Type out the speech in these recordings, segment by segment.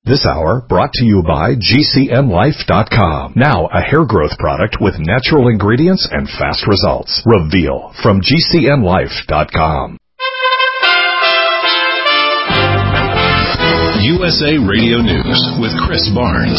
This hour brought to you by GCNlife.com. Now a hair growth product with natural ingredients and fast results. Reveal from GCNlife.com. USA Radio News with Chris Barnes.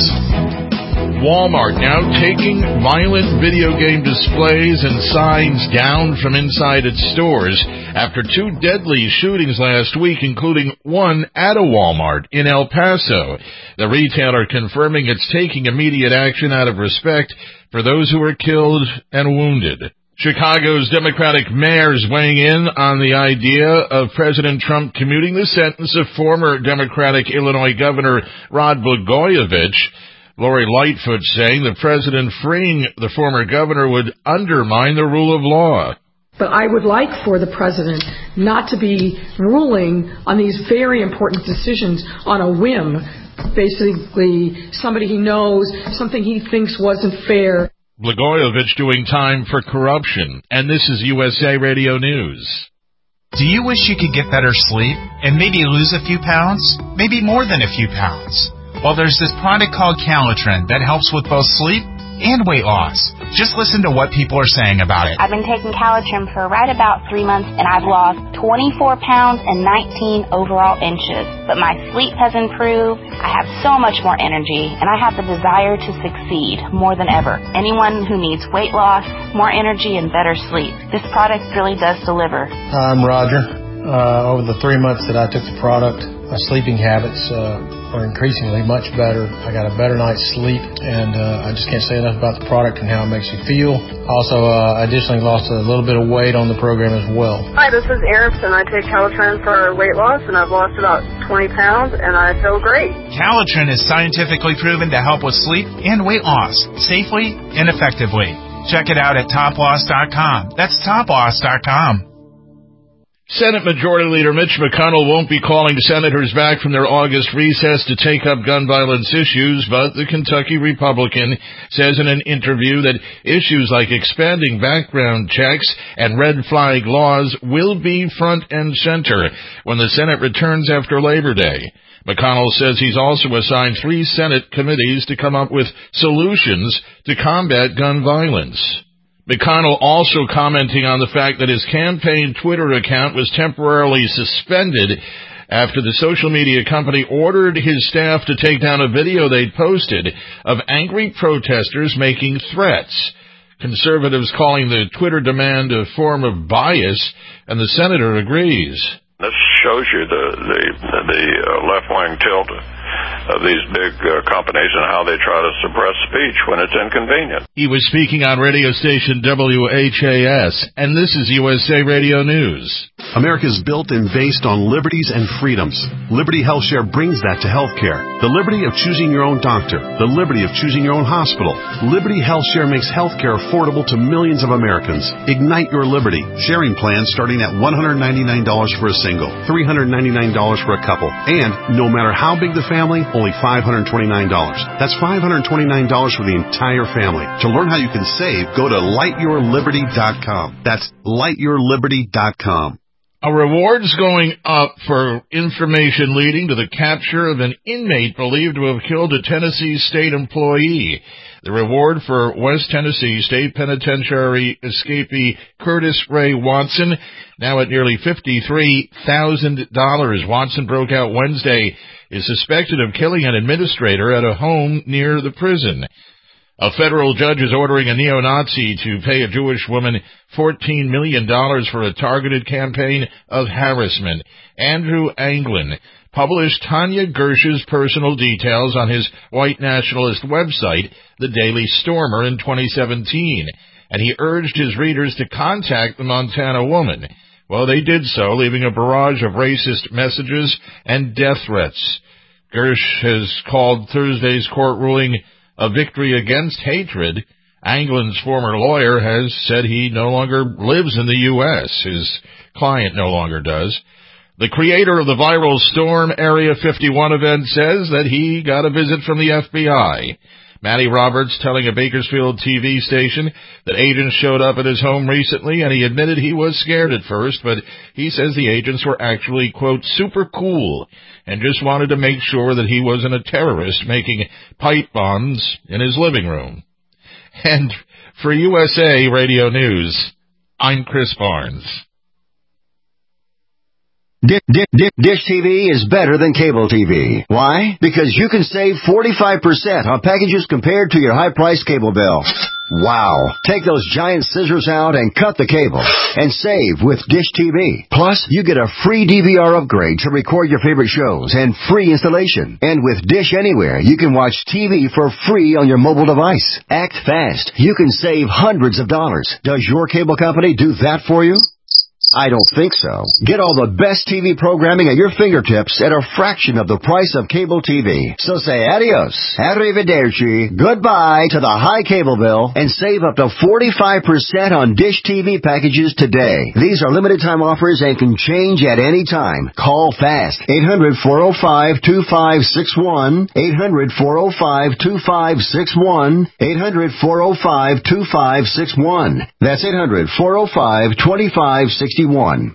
Walmart now taking violent video game displays and signs down from inside its stores after two deadly shootings last week, including one at a Walmart in El Paso. The retailer confirming it's taking immediate action out of respect for those who were killed and wounded. Chicago's Democratic mayors weighing in on the idea of President Trump commuting the sentence of former Democratic Illinois Governor Rod Blagojevich. Lori Lightfoot saying the president freeing the former governor would undermine the rule of law. But I would like for the president not to be ruling on these very important decisions on a whim. Basically, somebody he knows, something he thinks wasn't fair. Blagojevich doing time for corruption. And this is USA Radio News. Do you wish you could get better sleep and maybe lose a few pounds? Maybe more than a few pounds? Well, there's this product called Calitrin that helps with both sleep and weight loss. Just listen to what people are saying about it. I've been taking Calitrin for right about 3 months, and I've lost 24 pounds and 19 overall inches. But my sleep has improved, I have so much more energy, and I have the desire to succeed more than ever. Anyone who needs weight loss, more energy, and better sleep, this product really does deliver. I'm Roger. Over the 3 months that I took the product, my sleeping habits are increasingly much better. I got a better night's sleep, and I just can't say enough about the product and how it makes you feel. Also, additionally lost a little bit of weight on the program as well. Hi, this is Erin, and I take Calitrin for weight loss, and I've lost about 20 pounds, and I feel great. Calitrin is scientifically proven to help with sleep and weight loss safely and effectively. Check it out at toploss.com. That's toploss.com. Senate Majority Leader Mitch McConnell won't be calling senators back from their August recess to take up gun violence issues, but the Kentucky Republican says in an interview that issues like expanding background checks and red flag laws will be front and center when the Senate returns after Labor Day. McConnell says he's also assigned 3 Senate committees to come up with solutions to combat gun violence. McConnell also commenting on the fact that his campaign Twitter account was temporarily suspended after the social media company ordered his staff to take down a video they'd posted of angry protesters making threats. Conservatives calling the Twitter demand a form of bias, and the senator agrees. This shows you the left-wing tilt of these big companies and how they try to suppress speech when it's inconvenient. He was speaking on radio station WHAS, and this is USA Radio News. America is built and based on liberties and freedoms. Liberty HealthShare brings that to healthcare. The liberty of choosing your own doctor. The liberty of choosing your own hospital. Liberty HealthShare makes healthcare affordable to millions of Americans. Ignite your liberty. Sharing plans starting at $199 for a single, $399 for a couple, and no matter how big the family, only $529. That's $529 for the entire family. To learn how you can save, go to lightyourliberty.com. That's lightyourliberty.com. A reward's going up for information leading to the capture of an inmate believed to have killed a Tennessee state employee. The reward for West Tennessee State Penitentiary escapee Curtis Ray Watson, now at nearly $53,000. Watson broke out Wednesday, is suspected of killing an administrator at a home near the prison. A federal judge is ordering a neo-Nazi to pay a Jewish woman $14 million for a targeted campaign of harassment. Andrew Anglin published Tanya Gersh's personal details on his white nationalist website, The Daily Stormer, in 2017, and he urged his readers to contact the Montana woman. Well, they did so, leaving a barrage of racist messages and death threats. Gersh has called Thursday's court ruling a victory against hatred. Anglin's former lawyer has said he no longer lives in the U.S. His client no longer does. The creator of the viral Storm Area 51 event says that he got a visit from the FBI. Matty Roberts telling a Bakersfield TV station that agents showed up at his home recently, and he admitted he was scared at first, but he says the agents were actually, quote, super cool and just wanted to make sure that he wasn't a terrorist making pipe bombs in his living room. And for USA Radio News, I'm Chris Barnes. Dish TV is better than cable TV. Why? Because you can save 45% on packages compared to your high-priced cable bill. Wow. Take those giant scissors out and cut the cable and save with Dish TV. Plus, you get a free DVR upgrade to record your favorite shows and free installation. And with Dish Anywhere, you can watch TV for free on your mobile device. Act fast. You can save hundreds of dollars. Does your cable company do that for you? I don't think so. Get all the best TV programming at your fingertips at a fraction of the price of cable TV. So say adios, arrivederci, goodbye to the high cable bill and save up to 45% on Dish TV packages today. These are limited time offers and can change at any time. Call fast. 800-405-2561. 800-405-2561. 800-405-2561. That's 800-405-2561.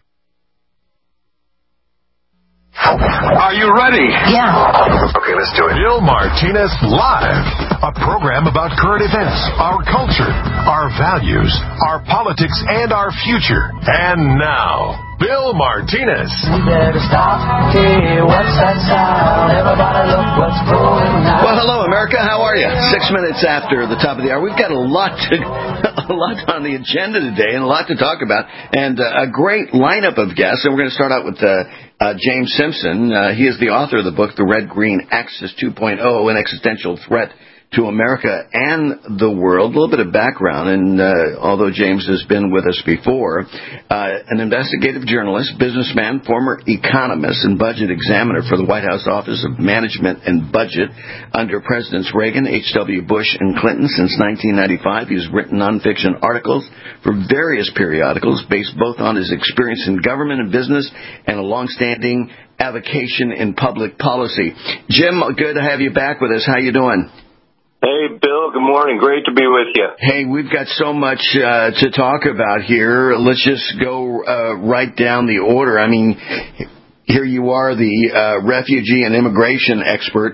Are you ready? Yeah. Okay, let's do it. Bill Martinez Live, a program about current events, our culture, our values, our politics, and our future. And now, Bill Martinez. We better stop. Hey, what's that sound? Everybody look what's going on. Well, hello, America. How are you? 6 minutes after the top of the hour. We've got a lot on the agenda today and a lot to talk about, and a great lineup of guests. And we're going to start out with James Simpson. He is the author of the book, The Red Green Axis 2.0, An Existential Threat to America and the World. A little bit of background, and although James has been with us before, an investigative journalist, businessman, former economist, and budget examiner for the White House Office of Management and Budget under Presidents Reagan, H.W. Bush, and Clinton since 1995. He's written nonfiction articles for various periodicals based both on his experience in government and business and a long-standing avocation in public policy. Jim, good to have you back with us. How you doing? Hey, Bill, good morning. Great to be with you. Hey, we've got so much to talk about here. Let's just go right down the order. I mean, here you are, the refugee and immigration expert.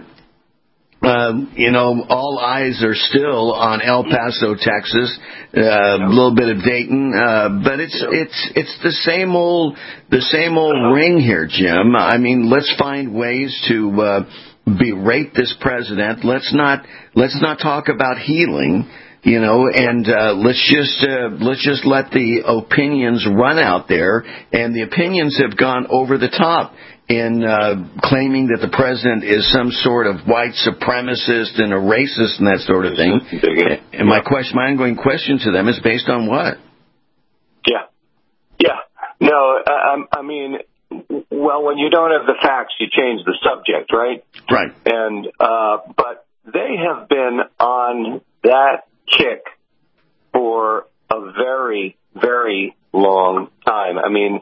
All eyes are still on El Paso, Texas, a little bit of Dayton, but it's the same old ring here, Jim. I mean, let's find ways to berate this president. Let's not talk about healing, and let's just let the opinions run out there. And the opinions have gone over the top in claiming that the president is some sort of white supremacist and a racist and that sort of thing. And my ongoing question to them is based on what? Yeah. No, I mean, well, when you don't have the facts, you change the subject, right? Right. And but they have been on that kick for a very, very long time. I mean,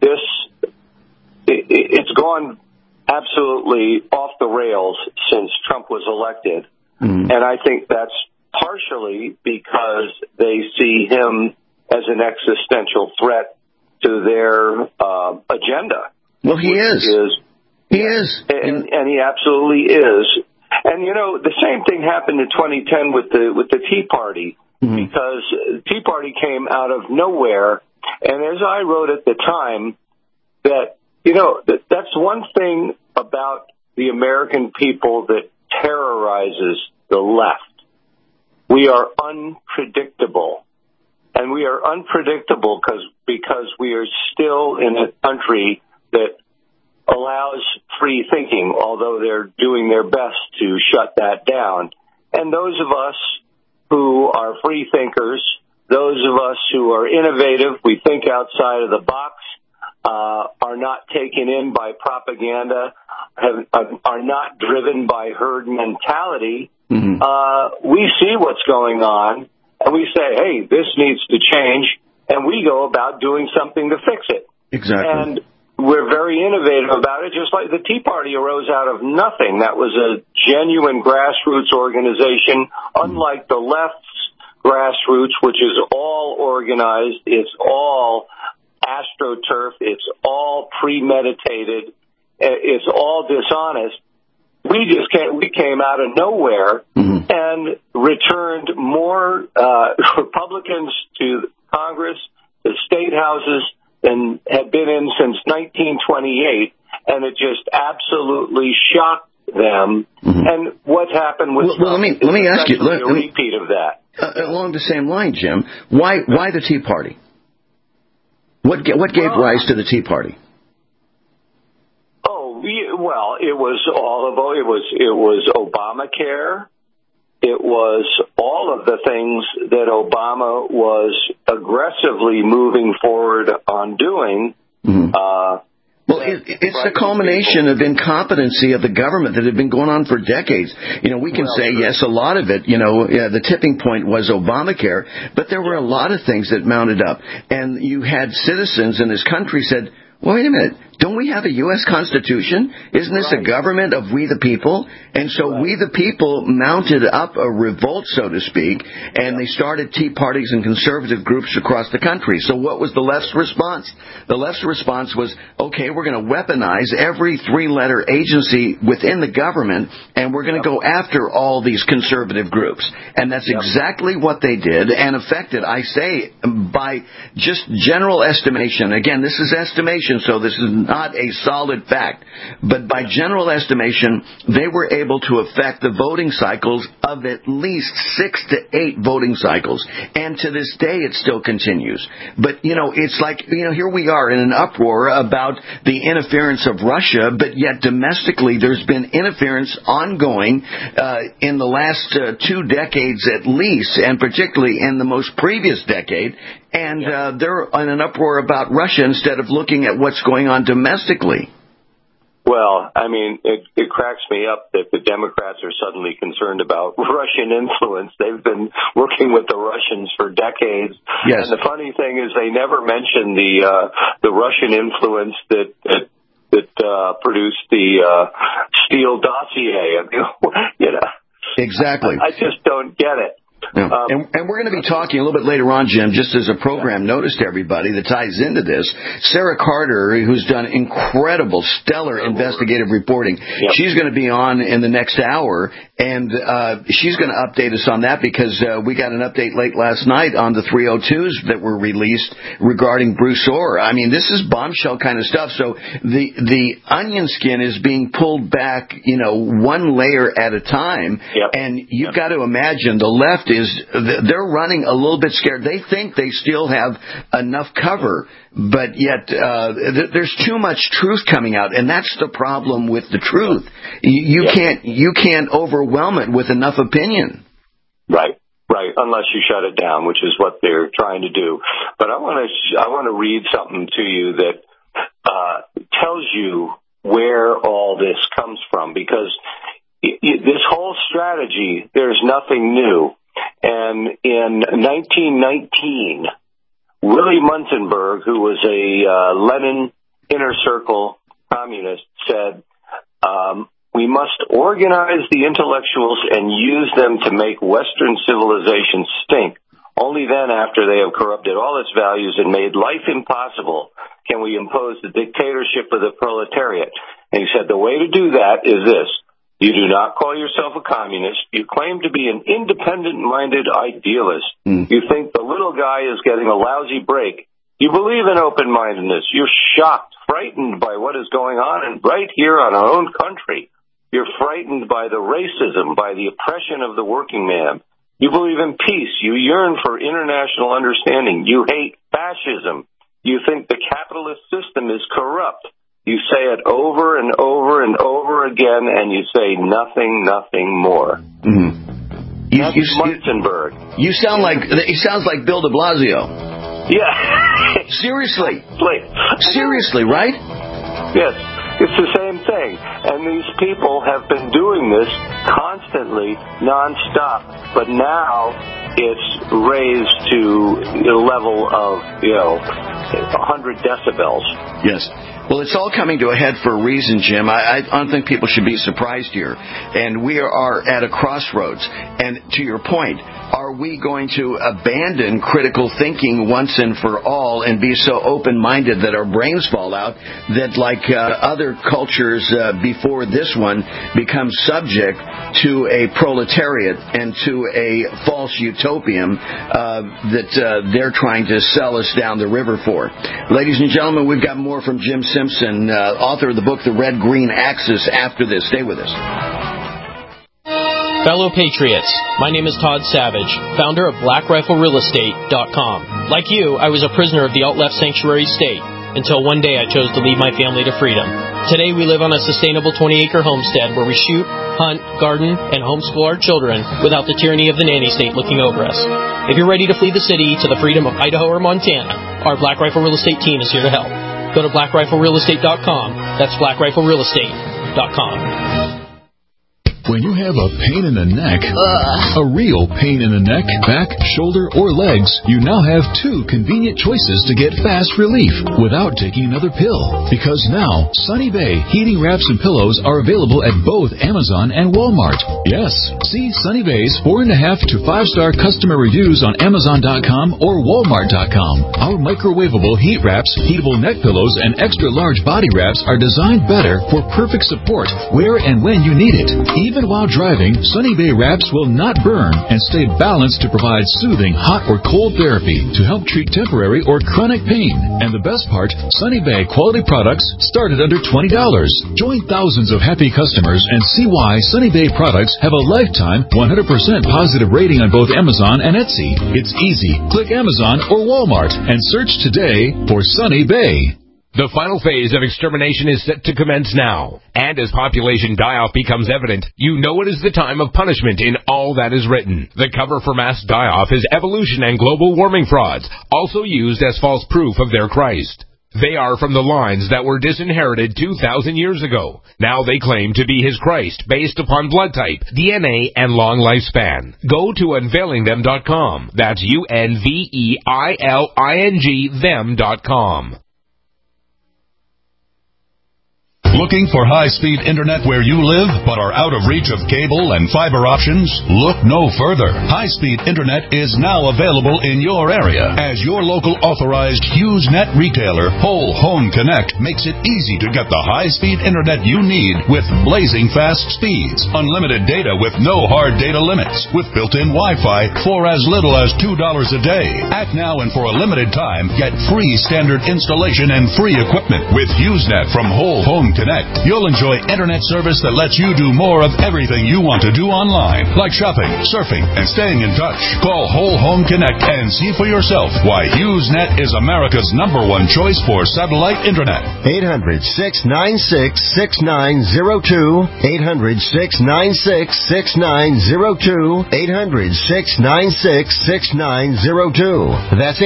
it's gone absolutely off the rails since Trump was elected. Mm-hmm. And I think that's partially because they see him as an existential threat to their agenda. Well, he is. He is. And he absolutely is. And, the same thing happened in 2010 with the Tea Party, mm-hmm. because the Tea Party came out of nowhere. And as I wrote at the time, that, that's one thing about the American people that terrorizes the left. We are unpredictable. And we are unpredictable because we are still in a country that allows free thinking, although they're doing their best to shut that down. And those of us who are free thinkers, those of us who are innovative, we think outside of the box, are not taken in by propaganda, are not driven by herd mentality, mm-hmm. We see what's going on. And we say, hey, this needs to change, and we go about doing something to fix it. Exactly. And we're very innovative about it, just like the Tea Party arose out of nothing. That was a genuine grassroots organization, unlike the left's grassroots, which is all organized, it's all astroturf, it's all premeditated, it's all dishonest. We came out of nowhere and returned more Republicans to Congress, the state houses, than had been in since 1928, and it just absolutely shocked them. And what happened was let me ask you a repeat of that. Along the same line, Jim, why the Tea Party? What gave rise to the Tea Party? Well, it was it was Obamacare. It was all of the things that Obama was aggressively moving forward on doing. Well, it's the culmination of incompetency of the government that had been going on for decades. We can say, yes, a lot of it, the tipping point was Obamacare, but there were a lot of things that mounted up. And you had citizens in this country said, well, wait a minute, don't we have a U.S. Constitution? Isn't this a government of we the people? And so we the people mounted up a revolt, so to speak, and they started tea parties and conservative groups across the country. So what was the left's response? The left's response was, okay, we're going to weaponize every three-letter agency within the government, and we're going to go after all these conservative groups. And that's exactly what they did, and affected, I say, by just general estimation. Again, this is estimation, so this is not a solid fact. But by general estimation, they were able to affect the voting cycles of at least 6 to 8 voting cycles. And to this day, it still continues. But, it's like, here we are in an uproar about the interference of Russia, but yet domestically there's been interference ongoing in the last 2 decades at least, and particularly in the most previous decade. And they're in an uproar about Russia instead of looking at what's going on domestically. Well, I mean, it cracks me up that the Democrats are suddenly concerned about Russian influence. They've been working with the Russians for decades. Yes. And the funny thing is they never mention the Russian influence that produced the Steele dossier. Exactly. I just don't get it. Yeah. And we're going to be talking a little bit later on, Jim, just as a program notice to everybody that ties into this. Sarah Carter, who's done incredible, stellar investigative reporting, she's going to be on in the next hour, and she's going to update us on that because we got an update late last night on the 302s that were released regarding Bruce Orr. I mean, this is bombshell kind of stuff. So the onion skin is being pulled back, one layer at a time, and you've got to imagine the left they're running a little bit scared. They think they still have enough cover, but yet there's too much truth coming out, and that's the problem with the truth. You can't overwhelm it with enough opinion. Right, unless you shut it down, which is what they're trying to do. But I want to read something to you that tells you where all this comes from, because this whole strategy, there's nothing new. And in 1919, Willy Munzenberg, who was a Lenin inner circle communist, said, we must organize the intellectuals and use them to make Western civilization stink. Only then, after they have corrupted all its values and made life impossible, can we impose the dictatorship of the proletariat. And he said the way to do that is this. You do not call yourself a communist. You claim to be an independent-minded idealist. You think the little guy is getting a lousy break. You believe in open-mindedness. You're shocked, frightened by what is going on, and right here on our own country. You're frightened by the racism, by the oppression of the working man. You believe in peace. You yearn for international understanding. You hate fascism. You think the capitalist system is corrupt. You say it over and over and over again, and you say nothing more. That's Munzenberg. He sounds like Bill de Blasio. Yeah. Seriously, right? Yes, it's the same thing. And these people have been doing this constantly, nonstop. But now it's raised to a level of, 100 decibels. Yes. Well, it's all coming to a head for a reason, Jim. I don't think people should be surprised here. And we are at a crossroads. And to your point, are we going to abandon critical thinking once and for all and be so open-minded that our brains fall out that, like other cultures before this one, become subject to a proletariat and to a false utopian that they're trying to sell us down the river for? Ladies and gentlemen, we've got more from Jim Simpson, author of the book The Red-Green Axis, after this. Stay with us. Fellow Patriots, my name is Todd Savage, founder of BlackRifleRealEstate.com. Like you, I was a prisoner of the alt-left sanctuary state until one day I chose to lead my family to freedom. Today we live on a sustainable 20-acre homestead where we shoot, hunt, garden, and homeschool our children without the tyranny of the nanny state looking over us. If you're ready to flee the city to the freedom of Idaho or Montana, our Black Rifle Real Estate team is here to help. Go to BlackRifleRealEstate.com. That's BlackRifleRealEstate.com. When you have a pain in the neck, a real pain in the neck, back, shoulder, or legs, you now have two convenient choices to get fast relief without taking another pill. Because now, Sunny Bay heating wraps and pillows are available at both Amazon and Walmart. Yes, see Sunny Bay's 4.5 to 5-star customer reviews on Amazon.com or Walmart.com. Our microwavable heat wraps, heatable neck pillows, and extra large body wraps are designed better for perfect support where and when you need it. Even while driving, Sunny Bay wraps will not burn and stay balanced to provide soothing hot or cold therapy to help treat temporary or chronic pain. And the best part, Sunny Bay quality products start at under $20. Join thousands of happy customers and see why Sunny Bay products have a lifetime 100% positive rating on both Amazon and Etsy. It's easy. Click Amazon or Walmart and search today for Sunny Bay. The final phase of extermination is set to commence now. And as population die-off becomes evident, you know it is the time of punishment in all that is written. The cover for mass die-off is evolution and global warming frauds, also used as false proof of their Christ. They are from the lines that were disinherited 2,000 years ago. Now they claim to be his Christ based upon blood type, DNA, and long lifespan. Go to unveilingthem.com. That's UNVEILING them.com. Looking for high-speed internet where you live but are out of reach of cable and fiber options? Look no further. High-speed internet is now available in your area. As your local authorized HughesNet retailer, Whole Home Connect makes it easy to get the high-speed internet you need with blazing fast speeds, unlimited data with no hard data limits, with built-in Wi-Fi for as little as $2 a day. Act now and for a limited time, get free standard installation and free equipment with HughesNet from Whole Home Connect. You'll enjoy internet service that lets you do more of everything you want to do online, like shopping, surfing, and staying in touch. Call Whole Home Connect and see for yourself why HughesNet is America's #1 choice for satellite internet. 800-696-6902. 800-696-6902. 800-696-6902. That's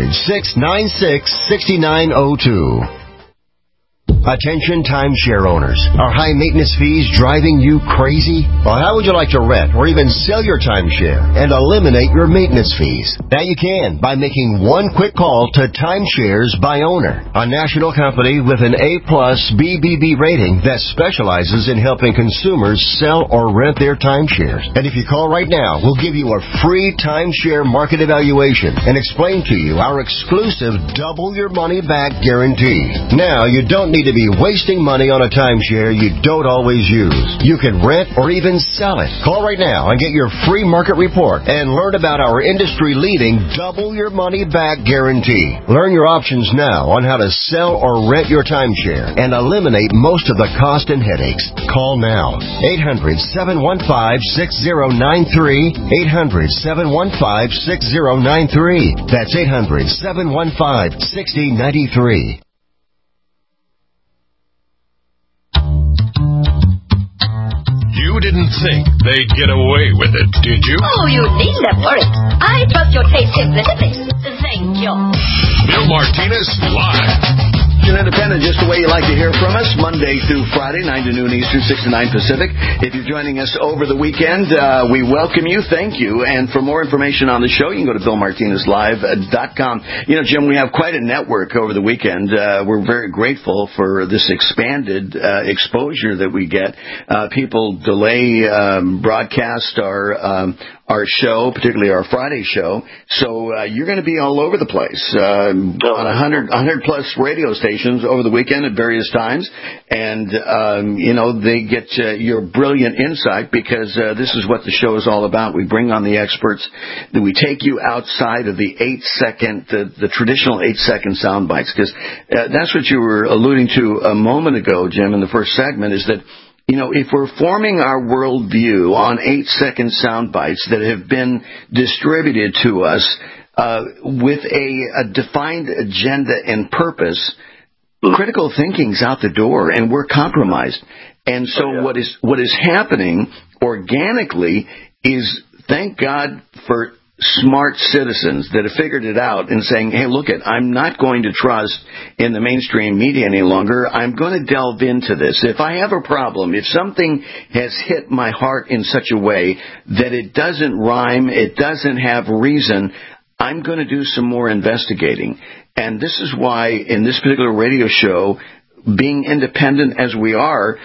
800-696-6902. Attention timeshare owners. Are high maintenance fees driving you crazy? Well, how would you like to rent or even sell your timeshare and eliminate your maintenance fees? Now you can by making one quick call to Timeshares by Owner, a national company with an A+ BBB rating that specializes in helping consumers sell or rent their timeshares. And if you call right now, we'll give you a free timeshare market evaluation and explain to you our exclusive double your money back guarantee. Now you don't need to be wasting money on a timeshare you don't always use. You can rent or even sell it. Call right now and get your free market report and learn about our industry-leading double your money back guarantee. Learn your options now on how to sell or rent your timeshare and eliminate most of the cost and headaches. Call now. 800-715-6093. 800-715-6093. That's 800-715-6093. You didn't think they'd get away with it, did you? Oh, you needn't have worried. I trust your taste simplicity. Thank you. Bill Martinez live. Christian Independent, just the way you like to hear from us, Monday through Friday, 9 to noon Eastern, 6 to 9 Pacific. If you're joining us over the weekend, we welcome you. Thank you. And for more information on the show, you can go to BillMartinezLive.com. You know, Jim, we have quite a network over the weekend. We're very grateful for this expanded exposure that we get. People delay broadcast our show, particularly our Friday show. So you're going to be all over the place on 100 plus radio stations over the weekend at various times. And, they get your brilliant insight because this is what the show is all about. We bring on the experts. We take you outside of the 8-second, the traditional 8-second sound bites, because that's what you were alluding to a moment ago, Jim, in the first segment, is that if we're forming our worldview on 8-second sound bites that have been distributed to us with a defined agenda and purpose, critical thinking's out the door, and we're compromised. And so what is happening organically is, thank God for smart citizens that have figured it out and saying, hey, look I'm not going to trust in the mainstream media any longer. I'm going to delve into this. If I have a problem, if something has hit my heart in such a way that it doesn't rhyme, it doesn't have reason, I'm going to do some more investigating. And this is why in this particular radio show, being independent as we are,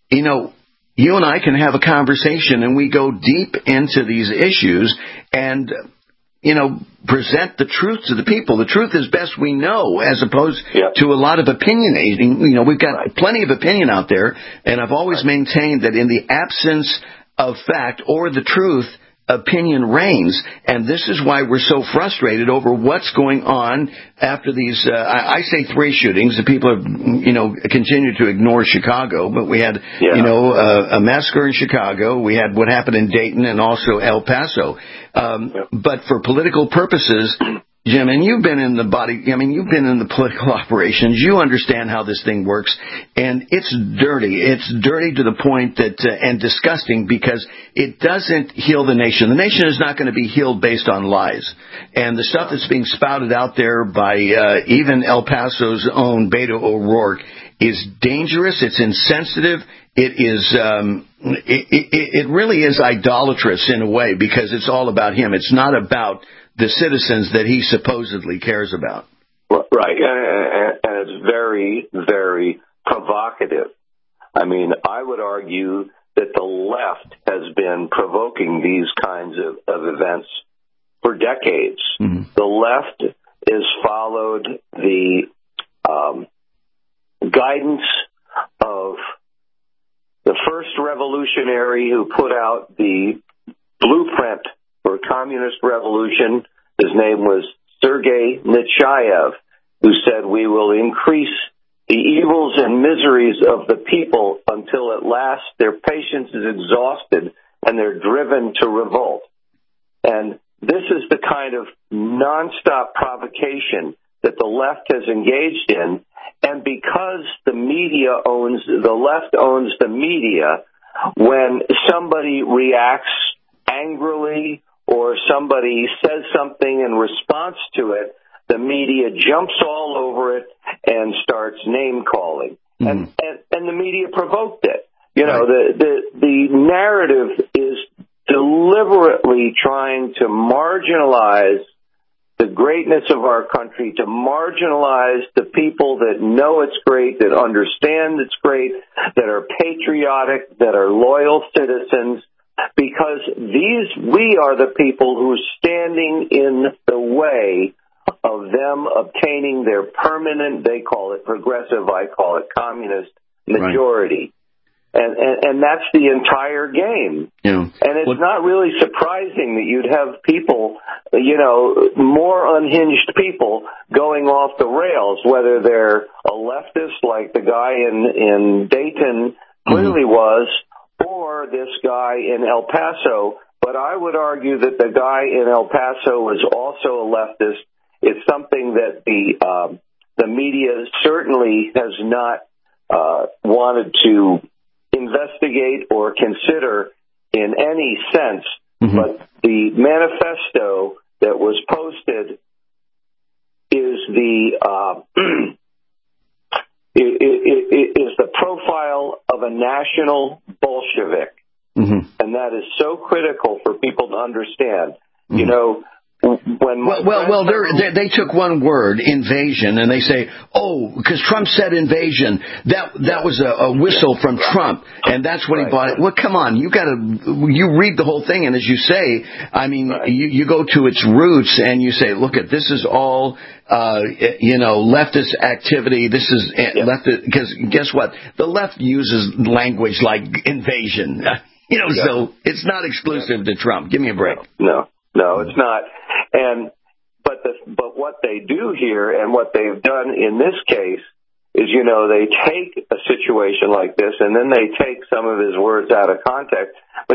you and I can have a conversation and we go deep into these issues and, present the truth to the people. The truth is best we know, as opposed to a lot of opinionating. We've got plenty of opinion out there, and I've always maintained that in the absence of fact or the truth, opinion reigns, and this is why we're so frustrated over what's going on after these, I say 3 shootings. The people have, continued to ignore Chicago, but we had, a massacre in Chicago. We had what happened in Dayton and also El Paso. But for political purposes, Jim, and you've been in the you've been in the political operations. You understand how this thing works, and it's dirty. It's dirty to the point that, and disgusting, because it doesn't heal the nation. The nation is not going to be healed based on lies. And the stuff that's being spouted out there by even El Paso's own Beto O'Rourke is dangerous. It's insensitive. It is. It really is idolatrous in a way, because it's all about him. It's not about the citizens that he supposedly cares about. Right, and it's very, very provocative. I mean, I would argue that the left has been provoking these kinds of events for decades. Mm-hmm. The left has followed the guidance of the first revolutionary who put out the blueprint for communist revolution. His name was Sergei Nechayev, who said, we will increase the evils and miseries of the people until at last their patience is exhausted and they're driven to revolt. And this is the kind of nonstop provocation that the left has engaged in. And because the left owns the media, when somebody reacts angrily or somebody says something in response to it, the media jumps all over it and starts name calling. Mm-hmm. And the media provoked it. The narrative is deliberately trying to marginalize the greatness of our country, to marginalize the people that know it's great, that understand it's great, that are patriotic, that are loyal citizens, because we are the people who are standing in the way of them obtaining their permanent, they call it progressive, I call it communist majority. Right. And that's the entire game. Yeah. And it's not really surprising that you'd have people, more unhinged people going off the rails, whether they're a leftist like the guy in Dayton clearly was, or this guy in El Paso. But I would argue that the guy in El Paso was also a leftist. It's something that the media certainly has not wanted to investigate or consider in any sense. Mm-hmm. But the manifesto that was posted is the is the profile of a national Bolshevik. Mm-hmm. And that is so critical for people to understand. Mm-hmm. You know, they took one word, invasion, and they say, because Trump said invasion, that was a whistle from Trump, and that's when he bought it. Well, come on, you read the whole thing, and as you say, I mean, you go to its roots, and you say, look, this is all, leftist activity. This is leftist, because guess what? The left uses language like invasion, so it's not exclusive to Trump. Give me a break. No, it's not. But what they do here and what they've done in this case is, they take a situation like this and then they take some of his words out of context. But,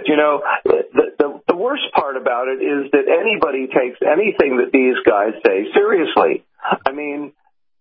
the worst part about it is that anybody takes anything that these guys say seriously. I mean,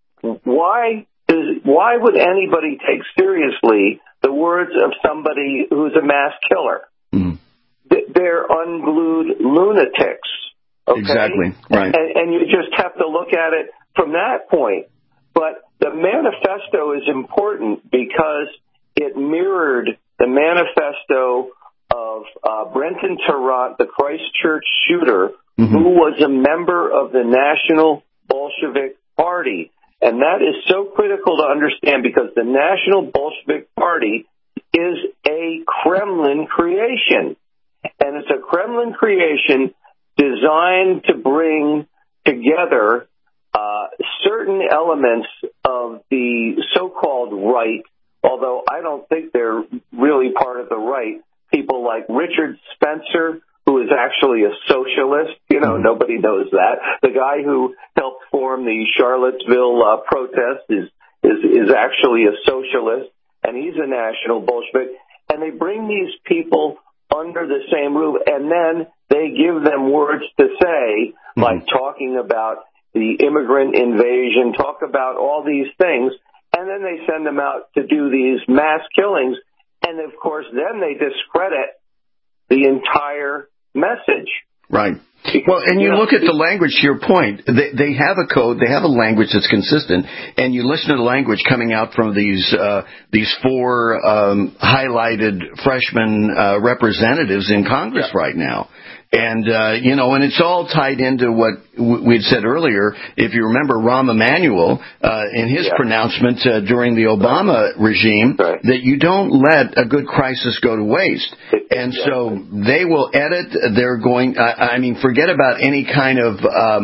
why would anybody take seriously the words of somebody who's a mass killer? Mm-hmm. They're unglued lunatics. Okay? Exactly. Right. And you just have to look at it from that point. But the manifesto is important because it mirrored the manifesto of Brenton Tarrant, the Christchurch shooter, mm-hmm. who was a member of the National Bolshevik Party. And that is so critical to understand because the National Bolshevik Party is a Kremlin creation. And it's a Kremlin creation designed to bring together certain elements of the so-called right, although I don't think they're really part of the right. People like Richard Spencer, who is actually a socialist. Nobody knows that. The guy who helped form the Charlottesville protest is actually a socialist, and he's a national Bolshevik. And they bring these people under the same roof, and then they give them words to say, like talking about the immigrant invasion, talk about all these things, and then they send them out to do these mass killings, and of course then they discredit the entire message. Right. Well, and you look at the language, to your point, they have a code, they have a language that's consistent, and you listen to the language coming out from these four highlighted freshman representatives in Congress right now. And, and it's all tied into what we'd said earlier. If you remember Rahm Emanuel, in his pronouncement during the Obama regime, that you don't let a good crisis go to waste. And so they will edit, they're going, forget about any kind of,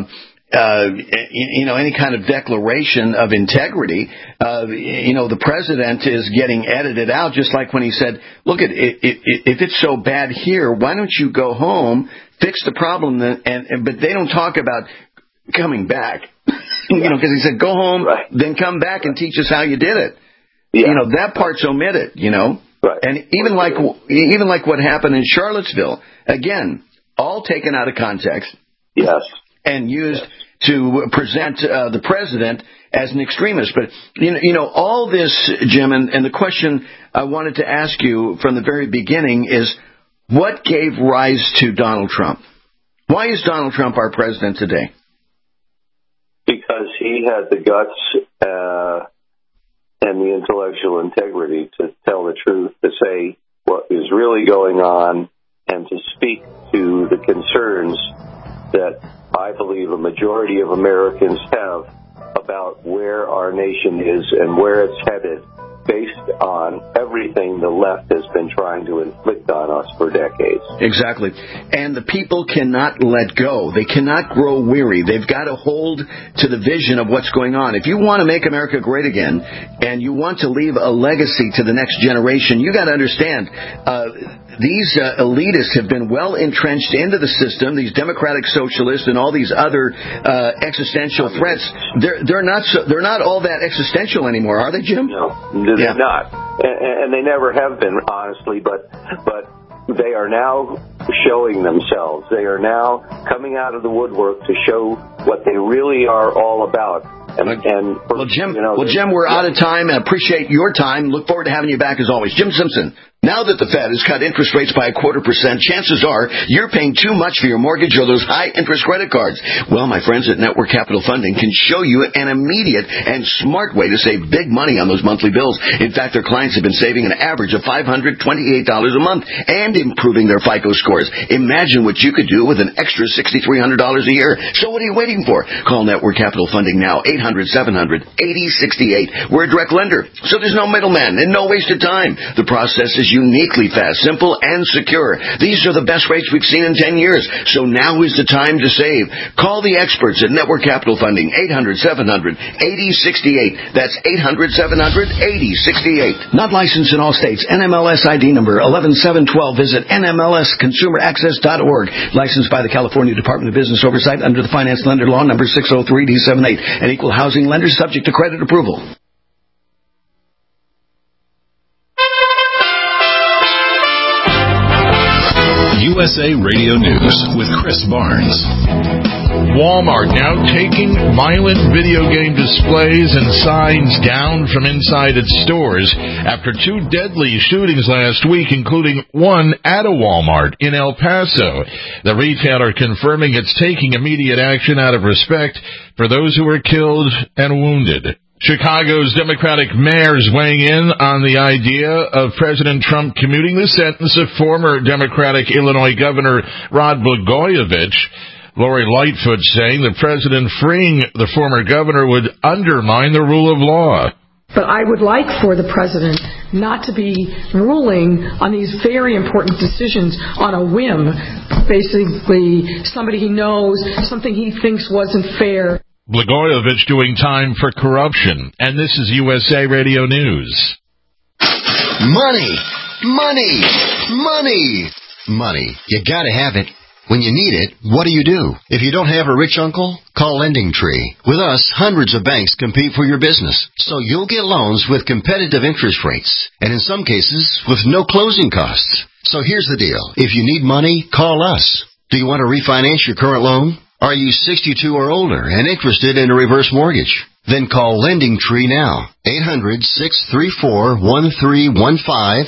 any kind of declaration of integrity. The president is getting edited out, just like when he said, look, if it's so bad here, why don't you go home, fix the problem, but they don't talk about coming back. Because he said, go home, then come back and teach us how you did it. Yeah. That part's omitted, Right. And even like what happened in Charlottesville, again, all taken out of context. Yes. And used to present the president as an extremist. But, all this, Jim, and the question I wanted to ask you from the very beginning is, what gave rise to Donald Trump? Why is Donald Trump our president today? Because he had the guts and the intellectual integrity to tell the truth, to say what is really going on, and to speak to the concerns that I believe a majority of Americans have about where our nation is and where it's headed, based on everything the left has been trying to inflict on us for decades. Exactly. And the people cannot let go. They cannot grow weary. They've got to hold to the vision of what's going on. If you want to make America great again, and you want to leave a legacy to the next generation, you got to understand, these elitists have been well entrenched into the system, these democratic socialists and all these other existential threats. They're not all that existential anymore, are they, Jim? No. They're not, and they never have been, honestly. But they are now showing themselves. They are now coming out of the woodwork to show what they really are all about. Well, Jim, we're out of time. I appreciate your time. Look forward to having you back as always. Jim Simpson. Now that the Fed has cut interest rates by 0.25%, chances are you're paying too much for your mortgage or those high-interest credit cards. Well, my friends at Network Capital Funding can show you an immediate and smart way to save big money on those monthly bills. In fact, their clients have been saving an average of $528 a month and improving their FICO scores. Imagine what you could do with an extra $6,300 a year. So what are you waiting for? Call Network Capital Funding now, 800-700-8068. We're a direct lender, so there's no middleman and no wasted time. The process is uniquely fast, simple, and secure. These are the best rates we've seen in 10 years, so now is the time to save. Call the experts at Network Capital Funding, 800-700-8068. That's 800-700-8068. Not licensed in all states. NMLS ID number 11712. Visit NMLSconsumeraccess.org. Licensed by the California Department of Business Oversight under the Finance Lender Law number 603D78. An equal housing lender subject to credit approval. USA Radio News with Chris Barnes. Walmart now taking violent video game displays and signs down from inside its stores after 2 deadly shootings last week, including one at a Walmart in El Paso. The retailer confirming it's taking immediate action out of respect for those who were killed and wounded. Chicago's Democratic mayors weighing in on the idea of President Trump commuting the sentence of former Democratic Illinois Governor Rod Blagojevich. Lori Lightfoot saying the president freeing the former governor would undermine the rule of law. But I would like for the president not to be ruling on these very important decisions on a whim. Basically, somebody he knows, something he thinks wasn't fair. Blagojevich doing time for corruption. And this is USA Radio News. Money! Money! Money! Money. You gotta have it. When you need it, what do? If you don't have a rich uncle, call Lending Tree. With us, hundreds of banks compete for your business, so you'll get loans with competitive interest rates, and in some cases, with no closing costs. So here's the deal. If you need money, call us. Do you want to refinance your current loan? Are you 62 or older and interested in a reverse mortgage? Then call Lending Tree now. 800-634-1315.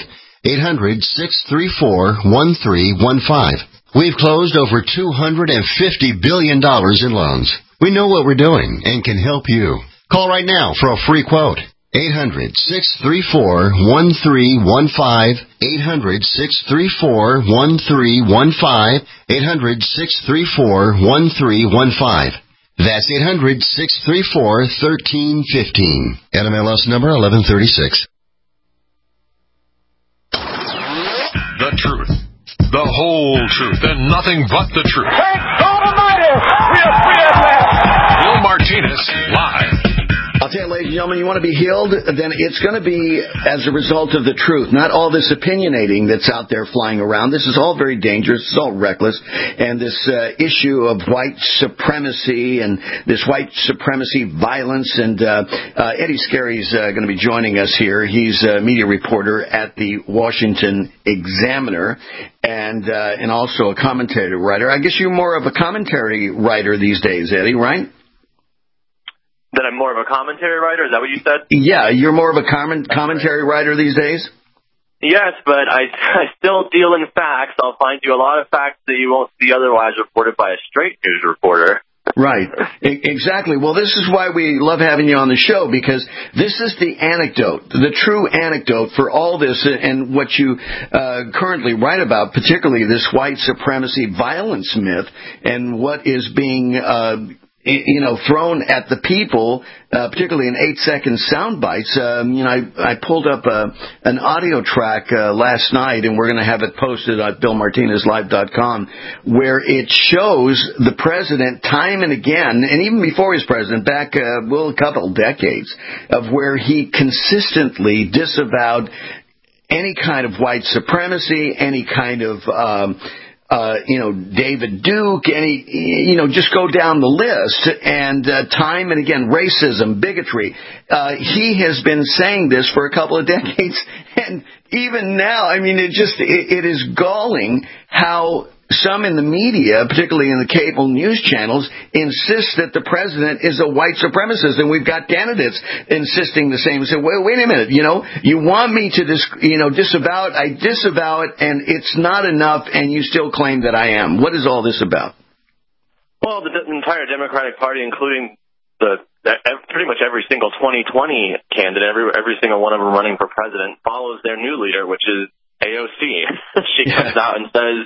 800-634-1315. We've closed over $250 billion in loans. We know what we're doing and can help you. Call right now for a free quote. 800-634-1315. 800-634-1315. 800-634-1315. That's 800-634-1315. NMLS number 1136. The truth. The whole truth and nothing but the truth. Thank God Almighty, we are free at last. Bill Martinez, live. I'll tell you, ladies and gentlemen, you want to be healed, then it's going to be as a result of the truth, not all this opinionating that's out there flying around. This is all very dangerous. It's all reckless. And this issue of white supremacy and this white supremacy violence. And Eddie Scarry's going to be joining us here. He's a media reporter at the Washington Examiner and also a commentary writer. I guess you're more of a commentary writer these days, Eddie, right? That I'm more of a commentary writer? Is that what you said? Yeah, you're more of a commentary writer these days? Yes, but I still deal in facts. I'll find you a lot of facts that you won't see otherwise reported by a straight news reporter. Right. Exactly. Well, this is why we love having you on the show, because this is the anecdote, the true anecdote for all this and what you currently write about, particularly this white supremacy violence myth and what is being thrown at the people, particularly in 8-second sound bites. I pulled up an audio track last night, and we're going to have it posted at BillMartinezLive.com, where it shows the president time and again, and even before he was president, back a couple decades, of where he consistently disavowed any kind of white supremacy, any kind of David Duke, just go down the list, and time and again, racism, bigotry. He has been saying this for a couple of decades, and even now, it is galling how some in the media, particularly in the cable news channels, insist that the president is a white supremacist, and we've got candidates insisting the same. So wait a minute, you want me to disavow it? I disavow it, and it's not enough, and you still claim that I am. What is all this about? Well, the entire Democratic Party, including pretty much every single 2020 candidate, every single one of them running for president, follows their new leader, which is AOC. She comes out and says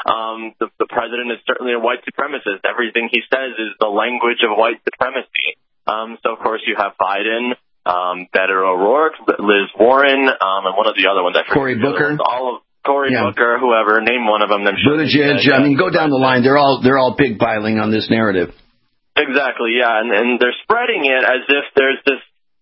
the president is certainly a white supremacist. Everything he says is the language of white supremacy. So, of course, you have Biden, Beto O'Rourke, Liz Warren, and one of the other ones. Cory Booker. Booker, whoever. Name one of them. Buttigieg. Go down the line. They're all big biling on this narrative. Exactly, yeah, and they're spreading it as if there's this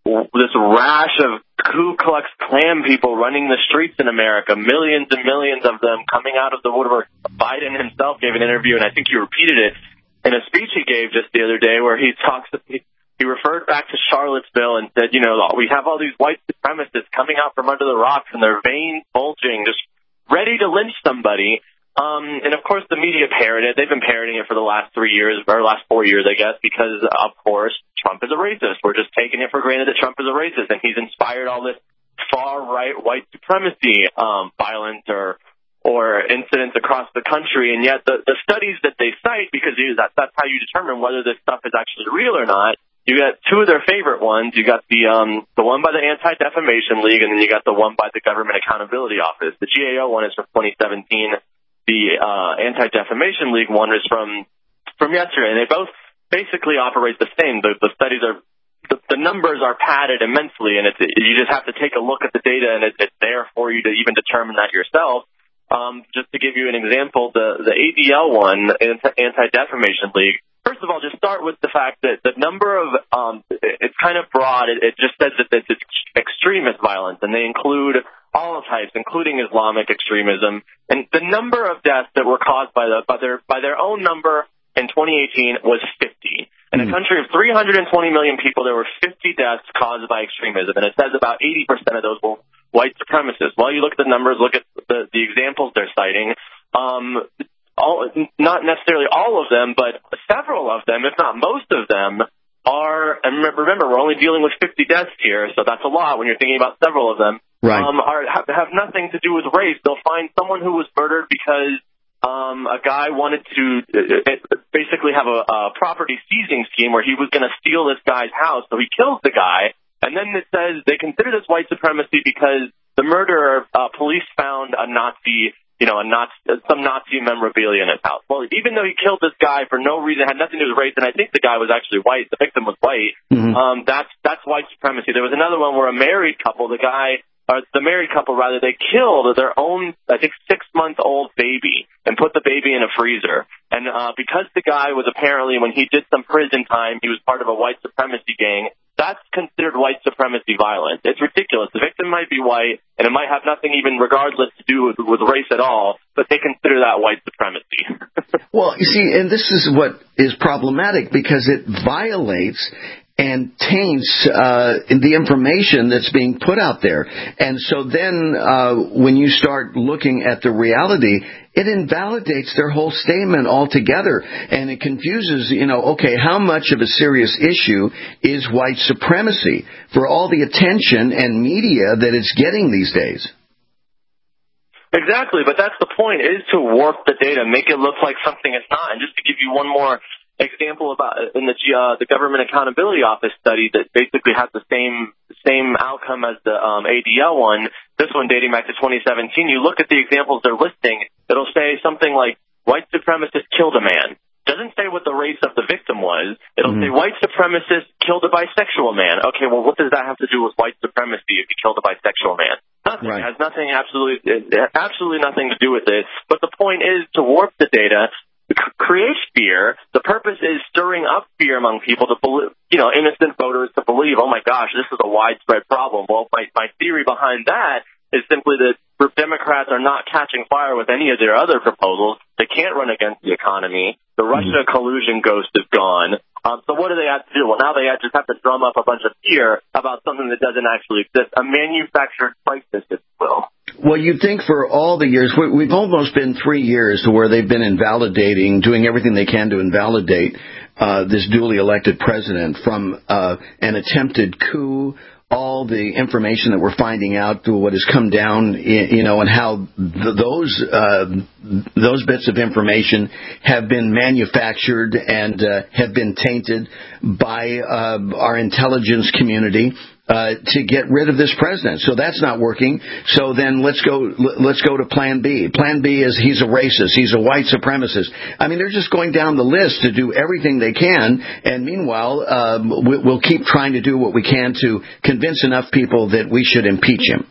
rash of Ku Klux Klan people running the streets in America, millions and millions of them coming out of the woodwork. Biden himself gave an interview, and I think he repeated it in a speech he gave just the other day, where he referred back to Charlottesville and said, we have all these white supremacists coming out from under the rocks and their veins bulging, just ready to lynch somebody. And of course the media parroted it. They've been parroting it for the last 3 years, or last 4 years, I guess, because of course Trump is a racist. We're just taking it for granted that Trump is a racist, and he's inspired all this far-right white supremacy violence or incidents across the country. And yet the studies that they cite, because that's how you determine whether this stuff is actually real or not. You got two of their favorite ones. You got the one by the Anti-Defamation League, and then you got the one by the Government Accountability Office. The GAO one is from 2017. The Anti-Defamation League one is from yesterday, and they both basically operate the same. The studies are the numbers are padded immensely, and you just have to take a look at the data, and it's there for you to even determine that yourself. Just to give you an example, the ADL one, Anti-Defamation League. First of all, just start with the fact that the number of it's kind of broad. It just says that it's extremist violence, and they include all types, including Islamic extremism. And the number of deaths that were caused by their own number in 2018 was 50. In a country of 320 million people, there were 50 deaths caused by extremism, and it says about 80% of those were white supremacists. Well, you look at the numbers, look at the examples they're citing. Not necessarily all of them, but several of them, if not most of them, are, and remember, we're only dealing with 50 deaths here, so that's a lot when you're thinking about several of them, right. Have nothing to do with race. They'll find someone who was murdered because a guy wanted to basically have a property seizing scheme where he was going to steal this guy's house, so he kills the guy, and then it says they consider this white supremacy because the murderer, police found a Nazi, some Nazi memorabilia in his house. Well, even though he killed this guy for no reason, had nothing to do with race, and I think the guy was actually white, the victim was white, that's white supremacy. There was another one where a married couple, the married couple, they killed their own, I think, 6-month-old baby and put the baby in a freezer. And because the guy was apparently, when he did some prison time, he was part of a white supremacy gang, that's considered white supremacy violence. It's ridiculous. The victim might be white, and it might have nothing even regardless to do with race at all, but they consider that white supremacy. Well, you see, and this is what is problematic, because it violates and taints the information that's being put out there. And so then when you start looking at the reality, it invalidates their whole statement altogether. And it confuses, how much of a serious issue is white supremacy for all the attention and media that it's getting these days? Exactly, but that's the point, is to warp the data, make it look like something it's not. And just to give you one more example about in the Government Accountability Office study that basically has the same outcome as the ADL one, this one dating back to 2017, you look at the examples they're listing, it'll say something like white supremacist killed a man. Doesn't say what the race of the victim was. It'll say white supremacist killed a bisexual man. Okay, well, what does that have to do with white supremacy if you killed a bisexual man? Nothing. Right. It has nothing, absolutely nothing to do with it. But the point is to warp the data, create fear. The purpose is stirring up fear among people to believe, innocent voters to believe, oh my gosh, this is a widespread problem. Well, my theory behind that is simply that Democrats are not catching fire with any of their other proposals. They can't run against the economy. The Russia collusion ghost is gone. So what do they have to do? Well, now they just have to drum up a bunch of fear about something that doesn't actually exist, a manufactured crisis, if you will. Well, you'd think for all the years, we've almost been 3 years to where they've been invalidating, doing everything they can to invalidate this duly elected president from an attempted coup, all the information that we're finding out through what has come down, and how those bits of information have been manufactured and have been tainted by our intelligence community to get rid of this president. So that's not working. So then let's go to Plan B. Plan B is he's a racist. He's a white supremacist. I mean, they're just going down the list to do everything they can. And meanwhile, we'll keep trying to do what we can to convince enough people that we should impeach him.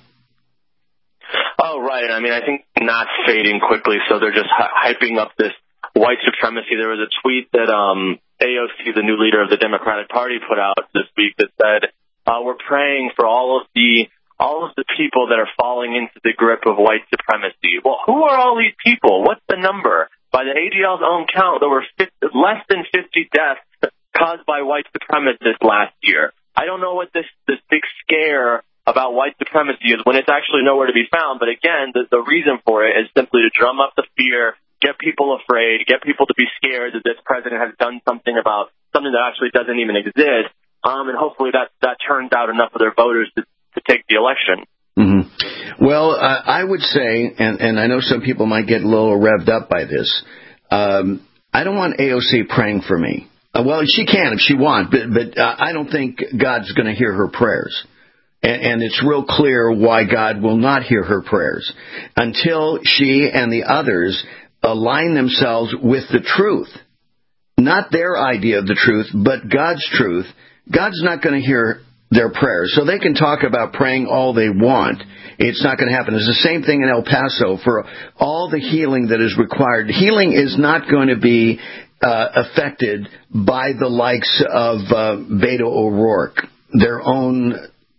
Oh, right. I mean, I think not fading quickly. So they're just hyping up this white supremacy. There was a tweet that AOC, the new leader of the Democratic Party, put out this week that said, we're praying for all of the people that are falling into the grip of white supremacy. Well, who are all these people? What's the number? By the ADL's own count, there were less than 50 deaths caused by white supremacists last year. I don't know what this big scare about white supremacy is when it's actually nowhere to be found. But again, the reason for it is simply to drum up the fear, get people afraid, get people to be scared that this president has done something about something that actually doesn't even exist. And hopefully that turns out enough of their voters to take the election. Mm-hmm. Well, I would say, and I know some people might get a little revved up by this, I don't want AOC praying for me. Well, she can if she wants, but I don't think God's going to hear her prayers. And it's real clear why God will not hear her prayers until she and the others align themselves with the truth. Not their idea of the truth, but God's truth. God's not going to hear their prayers. So they can talk about praying all they want. It's not going to happen. It's the same thing in El Paso. For all the healing that is required, healing is not going to be affected by the likes of Beto O'Rourke, their own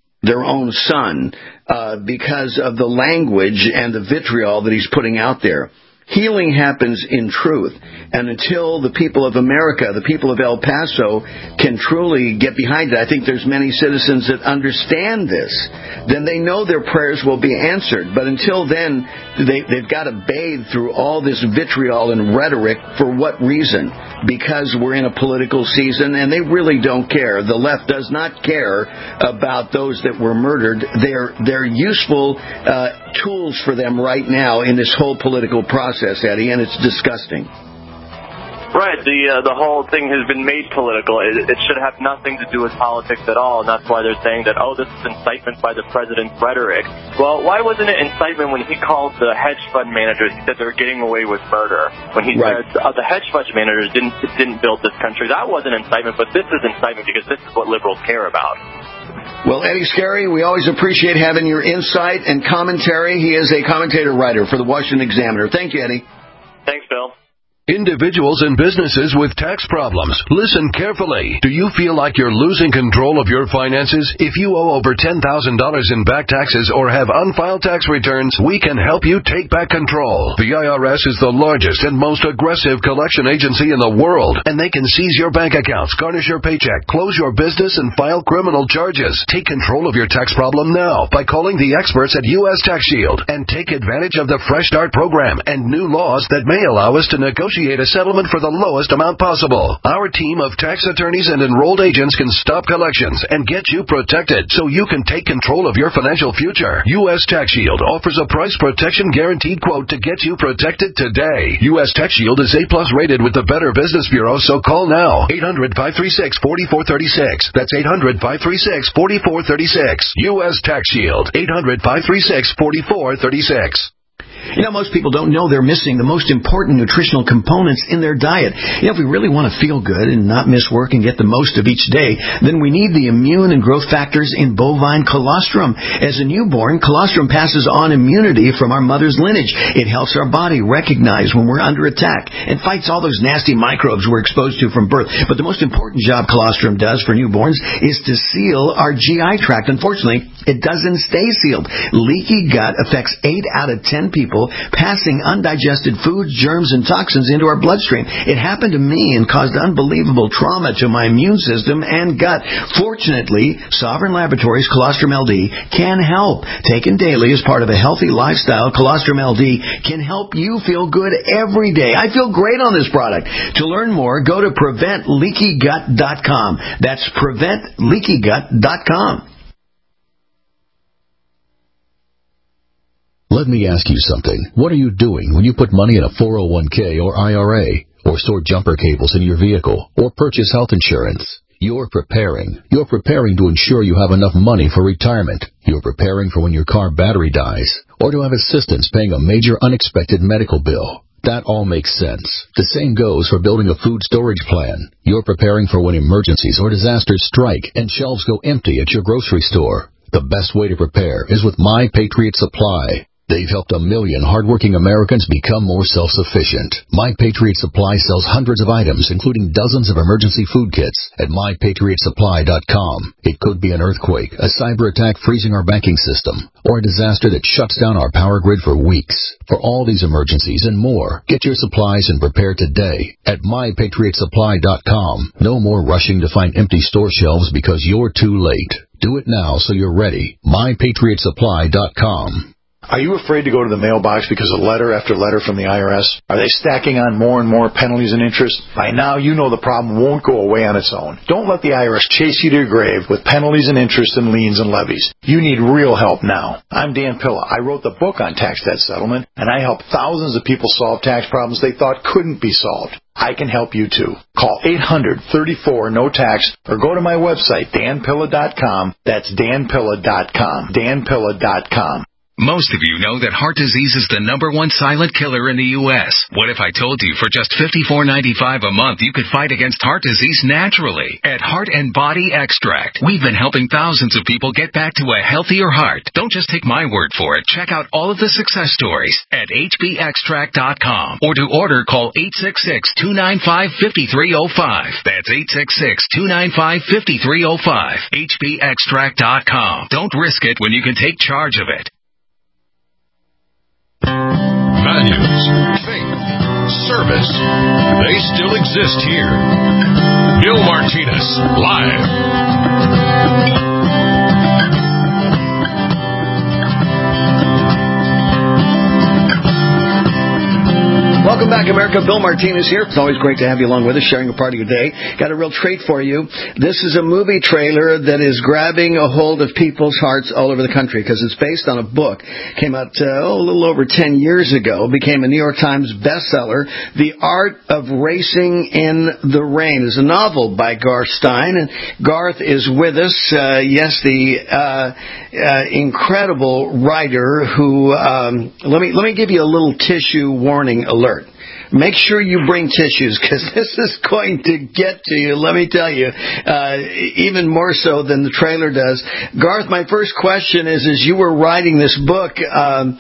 son, because of the language and the vitriol that he's putting out there. Healing happens in truth. And until the people of America, the people of El Paso, can truly get behind it, I think there's many citizens that understand this, then they know their prayers will be answered. But until then, they've got to bathe through all this vitriol and rhetoric. For what reason? Because we're in a political season, and they really don't care. The left does not care about those that were murdered. They're useful tools for them right now in this whole political process, Eddie, and it's disgusting. Right. The whole thing has been made political. It should have nothing to do with politics at all, and that's why they're saying that, this is incitement by the president's rhetoric. Well, why wasn't it incitement when he called the hedge fund managers? He said they were getting away with murder. When he said the hedge fund managers didn't build this country, that wasn't incitement, but this is incitement because this is what liberals care about. Well, Eddie Scarry, we always appreciate having your insight and commentary. He is a commentator-writer for the Washington Examiner. Thank you, Eddie. Thanks, Bill. Individuals and businesses with tax problems, listen carefully. Do you feel like you're losing control of your finances? If you owe over $10,000 in back taxes or have unfiled tax returns, we can help you take back control. The IRS is the largest and most aggressive collection agency in the world, and they can seize your bank accounts, garnish your paycheck, close your business, and file criminal charges. Take control of your tax problem now by calling the experts at U.S. Tax Shield and take advantage of the Fresh Start program and new laws that may allow us to negotiate a settlement for the lowest amount possible. Our team of tax attorneys and enrolled agents can stop collections and get you protected so you can take control of your financial future. U.S. Tax Shield offers a price protection guaranteed quote to get you protected today. U.S. Tax Shield is A+ rated with the Better Business Bureau, so call now. 800-536-4436. That's 800-536-4436. U.S. Tax Shield. 800-536-4436. Most people don't know they're missing the most important nutritional components in their diet. If we really want to feel good and not miss work and get the most of each day, then we need the immune and growth factors in bovine colostrum. As a newborn, colostrum passes on immunity from our mother's lineage. It helps our body recognize when we're under attack and fights all those nasty microbes we're exposed to from birth. But the most important job colostrum does for newborns is to seal our GI tract. Unfortunately, It doesn't stay sealed. Leaky gut affects 8 out of 10 people, passing undigested foods, germs, and toxins into our bloodstream. It happened to me and caused unbelievable trauma to my immune system and gut. Fortunately, Sovereign Laboratories Colostrum LD can help. Taken daily as part of a healthy lifestyle, Colostrum LD can help you feel good every day. I feel great on this product. To learn more, go to PreventLeakyGut.com. That's PreventLeakyGut.com. Let me ask you something. What are you doing when you put money in a 401k or IRA, or store jumper cables in your vehicle, or purchase health insurance? You're preparing. You're preparing to ensure you have enough money for retirement. You're preparing for when your car battery dies, or to have assistance paying a major unexpected medical bill. That all makes sense. The same goes for building a food storage plan. You're preparing for when emergencies or disasters strike and shelves go empty at your grocery store. The best way to prepare is with My Patriot Supply. They've helped 1 million hardworking Americans become more self-sufficient. My Patriot Supply sells hundreds of items, including dozens of emergency food kits at MyPatriotSupply.com. It could be an earthquake, a cyber attack freezing our banking system, or a disaster that shuts down our power grid for weeks. For all these emergencies and more, get your supplies and prepare today at MyPatriotSupply.com. No more rushing to find empty store shelves because you're too late. Do it now so you're ready. MyPatriotSupply.com. Are you afraid to go to the mailbox because of letter after letter from the IRS? Are they stacking on more and more penalties and interest? By now, you know the problem won't go away on its own. Don't let the IRS chase you to your grave with penalties and interest and liens and levies. You need real help now. I'm Dan Pilla. I wrote the book on tax debt settlement, and I help thousands of people solve tax problems they thought couldn't be solved. I can help you too. Call 800-34-NO-TAX or go to my website, danpilla.com. That's danpilla.com. danpilla.com. Most of you know that heart disease is the #1 silent killer in the U.S. What if I told you for just $54.95 a month you could fight against heart disease naturally? At Heart and Body Extract, we've been helping thousands of people get back to a healthier heart. Don't just take my word for it. Check out all of the success stories at hbextract.com. Or to order, call 866-295-5305. That's 866-295-5305. hbextract.com. Don't risk it when you can take charge of it. Values, faith, service, they still exist here. Bill Martinez, live. Welcome back, America. Bill Martinez here. It's always great to have you along with us, sharing a part of your day. Got a real treat for you. This is a movie trailer that is grabbing a hold of people's hearts all over the country because it's based on a book. Came out a little over 10 years ago. Became a New York Times bestseller. The Art of Racing in the Rain is a novel by Garth Stein. And Garth is with us. Yes, the incredible writer who, let me give you a little tissue warning alert. Make sure you bring tissues because this is going to get to you, let me tell you, even more so than the trailer does. Garth, my first question is, as you were writing this book, because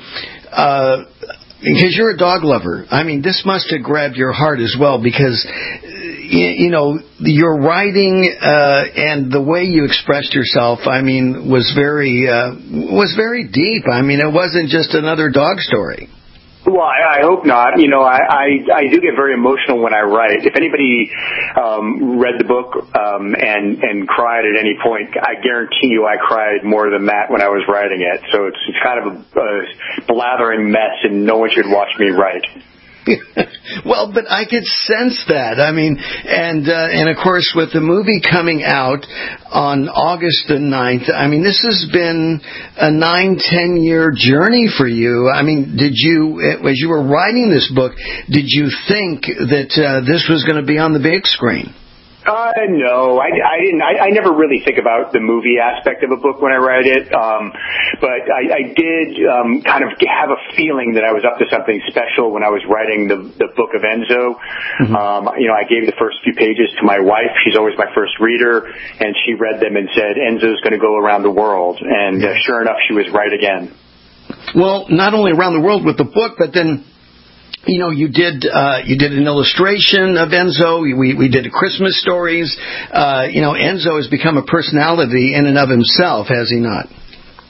you're a dog lover, I mean, this must have grabbed your heart as well because, you know, your writing and the way you expressed yourself, I mean, was very deep. I mean, it wasn't just another dog story. Well, I hope not. You know, I do get very emotional when I write. If anybody read the book and cried at any point, I guarantee you I cried more than that when I was writing it. So it's kind of a blathering mess, and no one should watch me write. Well, but I could sense that. I mean, and of course, with the movie coming out on August the 9th, I mean, this has been a 9-10 year journey for you. I mean, did you, as you were writing this book, did you think that this was going to be on the big screen? No, I didn't. I never really think about the movie aspect of a book when I write it. But I did kind of have a feeling that I was up to something special when I was writing the book of Enzo. Mm-hmm. You know, I gave the first few pages to my wife. She's always my first reader, and she read them and said, Enzo's going to go around the world. And sure enough, she was right again. Well, not only around the world with the book, but then, you know, you did an illustration of Enzo. We did Christmas stories. You know, Enzo has become a personality in and of himself, has he not?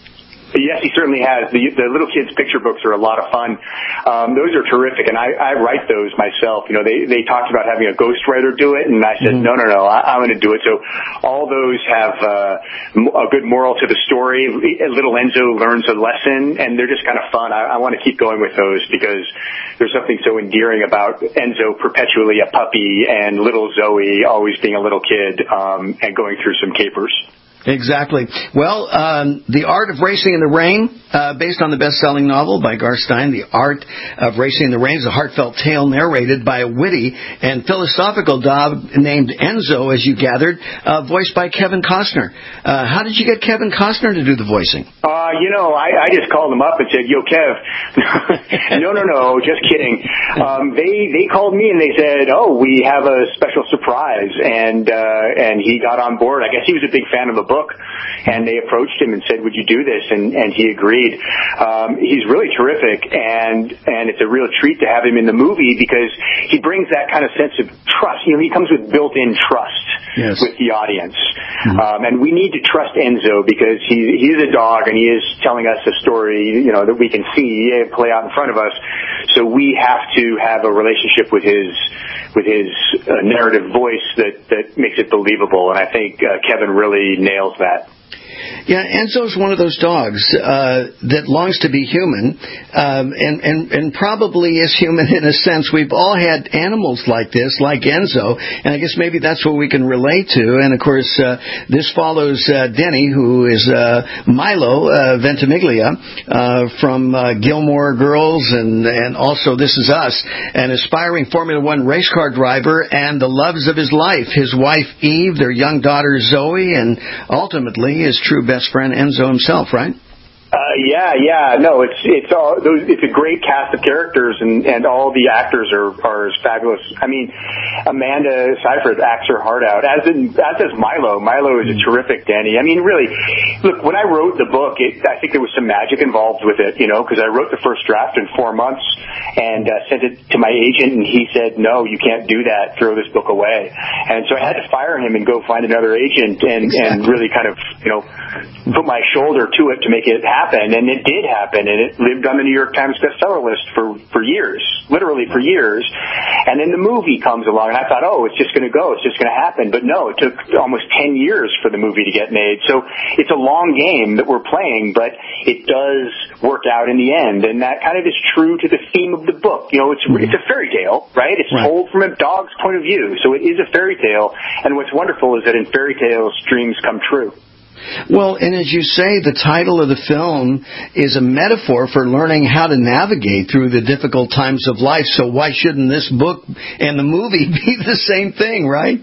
Yes, he certainly has. The little kids' picture books are a lot of fun. Those are terrific, and I write those myself. You know, they talked about having a ghostwriter do it, and I said, no, I'm going to do it. So all those have a good moral to the story. Little Enzo learns a lesson, and they're just kind of fun. I want to keep going with those because there's something so endearing about Enzo perpetually a puppy and little Zoe always being a little kid and going through some capers. Exactly. Well, The Art of Racing in the Rain, based on the best-selling novel by Garth Stein, The Art of Racing in the Rain is a heartfelt tale narrated by a witty and philosophical dog named Enzo, as you gathered, voiced by Kevin Costner. How did you get Kevin Costner to do the voicing? I just called him up and said, "Yo, Kev." No, just kidding. They called me and they said, "Oh, we have a special surprise," and he got on board. I guess he was a big fan of the book, and they approached him and said, "Would you do this?" And he agreed. He's really terrific, and it's a real treat to have him in the movie because he brings that kind of sense of trust. You know, he comes with built-in trust with the audience, and we need to trust Enzo because he is a dog and he is telling us a story, you know, that we can see play out in front of us. So we have to have a relationship with his narrative voice that makes it believable, and I think Kevin really nails that. Yeah, Enzo's one of those dogs that longs to be human, and probably is human in a sense. We've all had animals like this, like Enzo, and I guess maybe that's what we can relate to. And of course, this follows Denny, who is Milo Ventimiglia from Gilmore Girls, and also This Is Us, an aspiring Formula One race car driver, and the loves of his life, his wife Eve, their young daughter Zoe, and ultimately his true best friend Enzo himself, right? No, it's a great cast of characters, and all the actors are fabulous. I mean, Amanda Seyfried acts her heart out, as does Milo. Milo is a terrific Danny. I mean, really, look, when I wrote the book, I think there was some magic involved with it, you know, because I wrote the first draft in 4 months and sent it to my agent, and he said, "No, you can't do that. Throw this book away." And so I had to fire him and go find another agent and really kind of, you know, put my shoulder to it to make it happen. And it did happen, and it lived on the New York Times bestseller list for years, literally for years. And then the movie comes along, and I thought, oh, it's just going to go, it's just going to happen. But no, it took almost 10 years for the movie to get made. So it's a long game that we're playing, but it does work out in the end. And that kind of is true to the theme of the book. You know, it's a fairy tale, right? It's told from a dog's point of view. So it is a fairy tale. And what's wonderful is that in fairy tales, dreams come true. Well, and as you say, the title of the film is a metaphor for learning how to navigate through the difficult times of life. So why shouldn't this book and the movie be the same thing, right?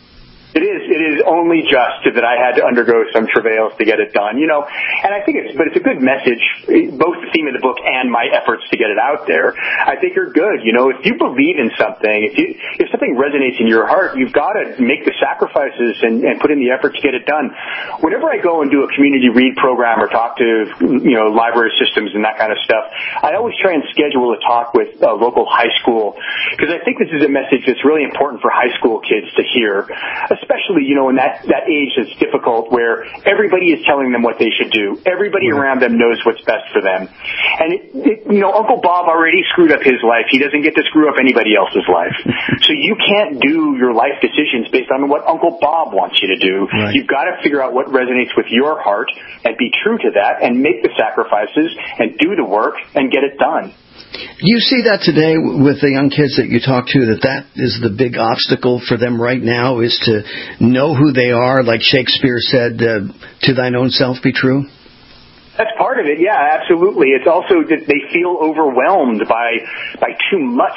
It is only just that I had to undergo some travails to get it done, you know, and I think it's a good message, both the theme of the book and my efforts to get it out there, I think are good. You know, if you believe in something, if something resonates in your heart, you've got to make the sacrifices and put in the effort to get it done. Whenever I go and do a community read program or talk to, you know, library systems and that kind of stuff, I always try and schedule a talk with a local high school, because I think this is a message that's really important for high school kids to hear, especially, you know, in that age that's difficult where everybody is telling them what they should do. Everybody around them knows what's best for them. And, you know, Uncle Bob already screwed up his life. He doesn't get to screw up anybody else's life. So you can't do your life decisions based on what Uncle Bob wants you to do. Right. You've got to figure out what resonates with your heart and be true to that and make the sacrifices and do the work and get it done. You see that today with the young kids that you talk to, that is the big obstacle for them right now, is to know who they are, like Shakespeare said, to thine own self be true? That's part of it, yeah, absolutely. It's also that they feel overwhelmed by too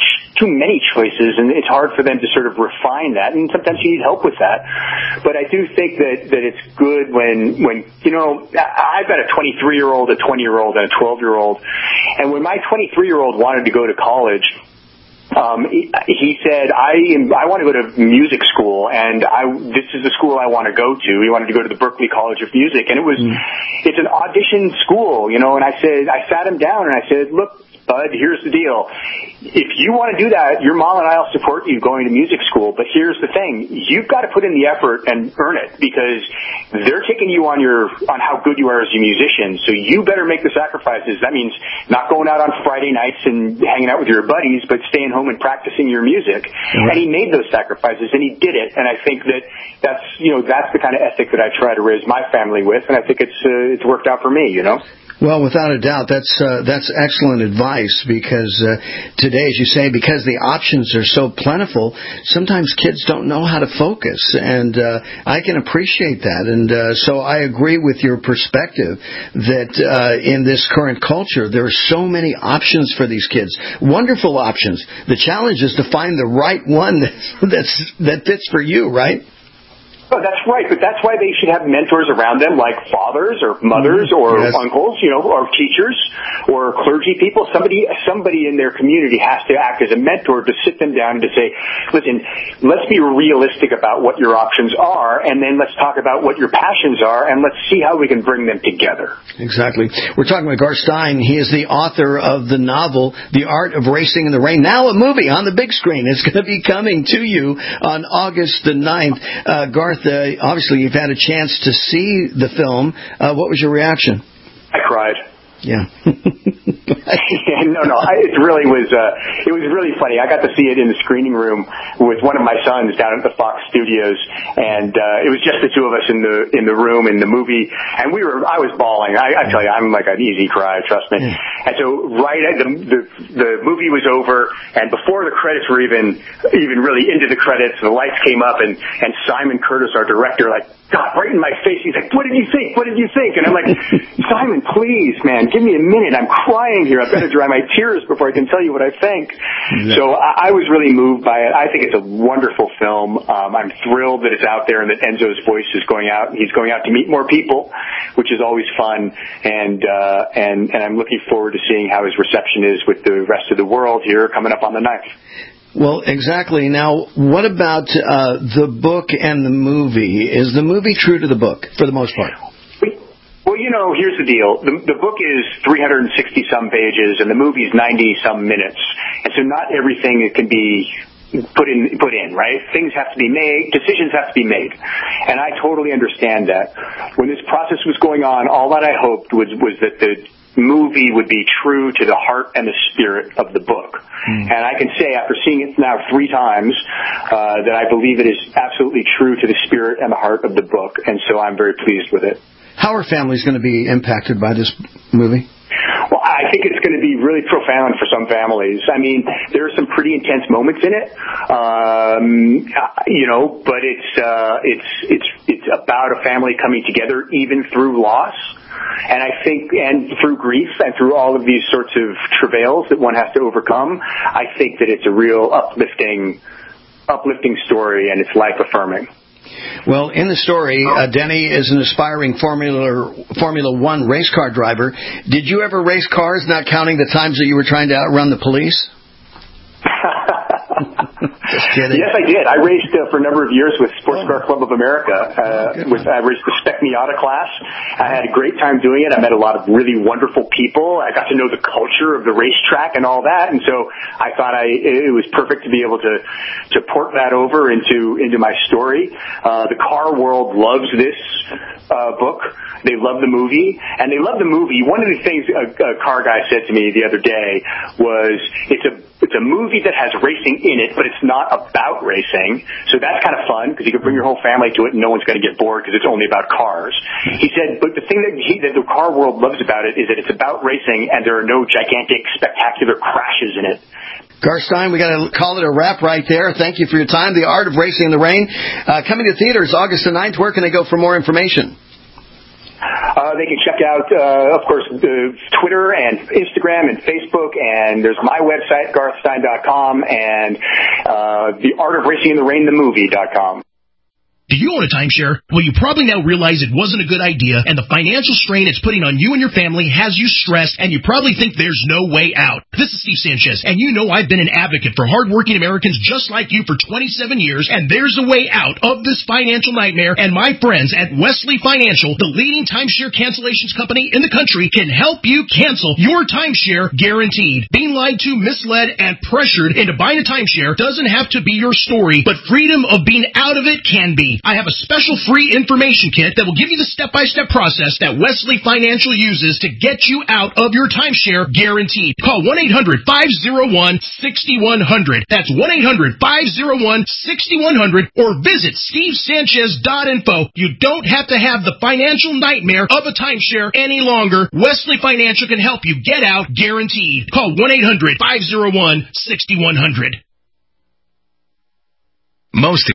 many choices, and it's hard for them to sort of refine that, and sometimes you need help with that. But I do think that it's good when you know, I've got a 23-year-old, a 20-year-old, and a 12-year-old, and when my 23-year-old wanted to go to college, he said, I want to go to music school, and this is the school I want to go to. He wanted to go to the Berklee College of Music, and it's an audition school, you know, and I sat him down and I said, look, bud, here's the deal. If you want to do that, your mom and I will support you going to music school, but here's the thing. You've got to put in the effort and earn it, because they're taking you on how good you are as a musician, so you better make the sacrifices. That means not going out on Friday nights and hanging out with your buddies, but staying home and practicing your music. Mm-hmm. And he made those sacrifices, and he did it, and I think that's the kind of ethic that I try to raise my family with, and I think it's worked out for me, you know? Well, without a doubt, that's excellent advice, because today, as you say, because the options are so plentiful, sometimes kids don't know how to focus, and I can appreciate that. And so I agree with your perspective that in this current culture, there are so many options for these kids, wonderful options. The challenge is to find the right one that fits for you, right? Oh, that's right, but that's why they should have mentors around them, like fathers or mothers or uncles, or teachers or clergy people. Somebody in their community has to act as a mentor to sit them down and to say, listen, let's be realistic about what your options are, and then let's talk about what your passions are, and let's see how we can bring them together. Exactly. We're talking with Garth Stein. He is the author of the novel, The Art of Racing in the Rain, now a movie on the big screen. It's going to be coming to you on August the 9th. Garth, obviously you've had a chance to see the film. What was your reaction? I cried. Yeah. No. It was really funny. I got to see it in the screening room with one of my sons down at the Fox Studios, and it was just the two of us in the room in the movie, and I was bawling. I tell you, I'm like an easy cry, trust me. And so right at the movie was over, and before the credits were even really into the credits, the lights came up, and Simon Curtis, our director, got right in my face. He's like, "What did you think? What did you think?" And I'm like, "Simon, please, man, give me a minute. I'm crying here. I've got to dry my tears before I can tell you what I think." Yeah. So I was really moved by it. I think it's a wonderful film. I'm thrilled that it's out there and that Enzo's voice is going out. He's going out to meet more people, which is always fun. And I'm looking forward to seeing how his reception is with the rest of the world here coming up on the 9th. Well, exactly. Now, what about the book and the movie? Is the movie true to the book, for the most part? Well, here's the deal. The book is 360-some pages, and the movie is 90-some minutes. And so not everything can be put in, right? Things have to be made, decisions have to be made. And I totally understand that. When this process was going on, all that I hoped was that the movie would be true to the heart and the spirit of the book. And I can say, after seeing it now 3 times, that I believe it is absolutely true to the spirit and the heart of the book, and so I'm very pleased with it. How are families going to be impacted by this movie? Well, I think it's going to be really profound for some families. I mean, there are some pretty intense moments in it, but it's about a family coming together even through loss. And I think, and through grief and through all of these sorts of travails that one has to overcome, I think that it's a real uplifting story, and it's life affirming. Well, in the story, Denny is an aspiring Formula One race car driver. Did you ever race cars, not counting the times that you were trying to outrun the police? Just kidding. Yes, I did. I raced for a number of years with Sports Car Club of America. I raced the Spec Miata class. I had a great time doing it. I met a lot of really wonderful people. I got to know the culture of the racetrack and all that, and so I thought it was perfect to be able to port that over into my story. The car world loves this book. They love the movie, and they love the movie. One of the things a car guy said to me the other day was, it's a movie that has racing in it, but it's not about racing. So that's kind of fun, because you can bring your whole family to it and no one's going to get bored because it's only about cars. He said, but the thing that the car world loves about it is that it's about racing and there are no gigantic, spectacular crashes in it. Garth Stein, we got to call it a wrap right there. Thank you for your time. The Art of Racing in the Rain. Coming to theaters August the 9th. Where can they go for more information? They can check out, of course, Twitter and Instagram and Facebook, and there's my website, garthstein.com, and The Art of Racing in the Rain, the movie.com. Do you own a timeshare? Well, you probably now realize it wasn't a good idea, and the financial strain it's putting on you and your family has you stressed, and you probably think there's no way out. This is Steve Sanchez, and you know I've been an advocate for hardworking Americans just like you for 27 years, and there's a way out of this financial nightmare, and my friends at Wesley Financial, the leading timeshare cancellations company in the country, can help you cancel your timeshare guaranteed. Being lied to, misled, and pressured into buying a timeshare doesn't have to be your story, but freedom of being out of it can be. I have a special free information kit that will give you the step-by-step process that Wesley Financial uses to get you out of your timeshare guaranteed. Call 1-800-501-6100. That's 1-800-501-6100 or visit stevesanchez.info. You don't have to have the financial nightmare of a timeshare any longer. Wesley Financial can help you get out guaranteed. Call 1-800-501-6100. Most